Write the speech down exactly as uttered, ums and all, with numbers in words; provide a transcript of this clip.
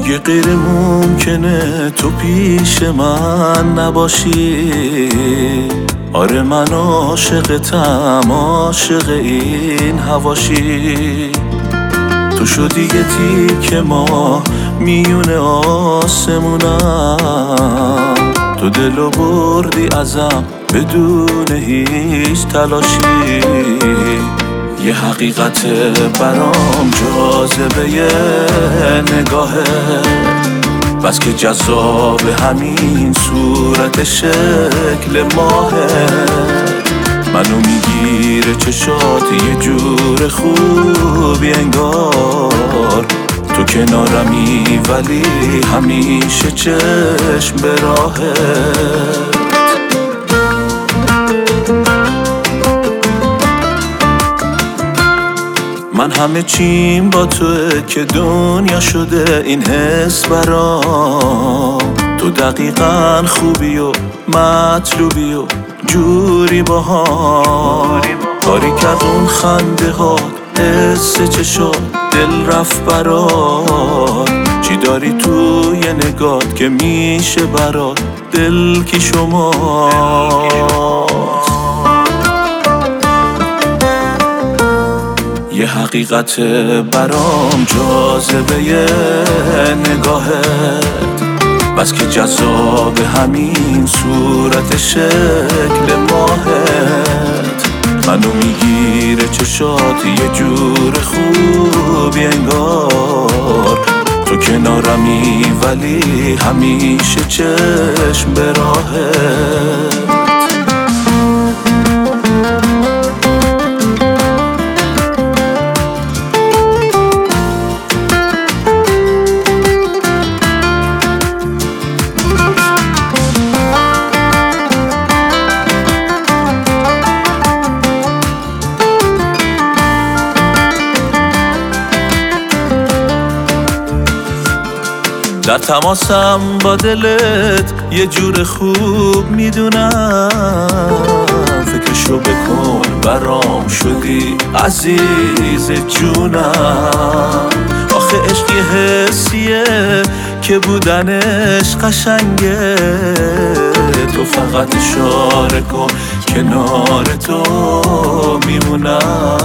دیگه غیر ممکنه تو پیش من نباشی. آره من عاشقتم، عاشق این هواشی. تو شدی یه تیک ما میونه آسمونم، تو دلو بردی ازم بدون هیچ تلاشی. یه حقیقت برام جاذبه یه نگاهه، بس که جذاب همین صورت شکل ماهه. منو میگیره چشات یه جور خوبی انگار، تو کنارمی ولی همیشه چشم به راهه. من همه چیم با توه که دنیا شده این حس برام. تو دقیقاً خوبی و مطلوبی و جوری باهام. کاری کرد اون خنده ها، حس چشات، دل رفت برات. چی داری توی نگات که میشه برات دل کی شماست. یه حقیقت برام جاذبه یه نگاهه، بس که جذاب همین صورت شکل ماهت. منو میگیره چشات یه جور خوبی انگار، تو کنارمی ولی همیشه چشم به راهت. در تماسم با دلت یه جور خوب میدونم. فکرشو بکن برام شدی عزیز جونم. آخه عشق یه حسیه که بودنش قشنگه. تو فقط اشاره کن کنار تو میمونم.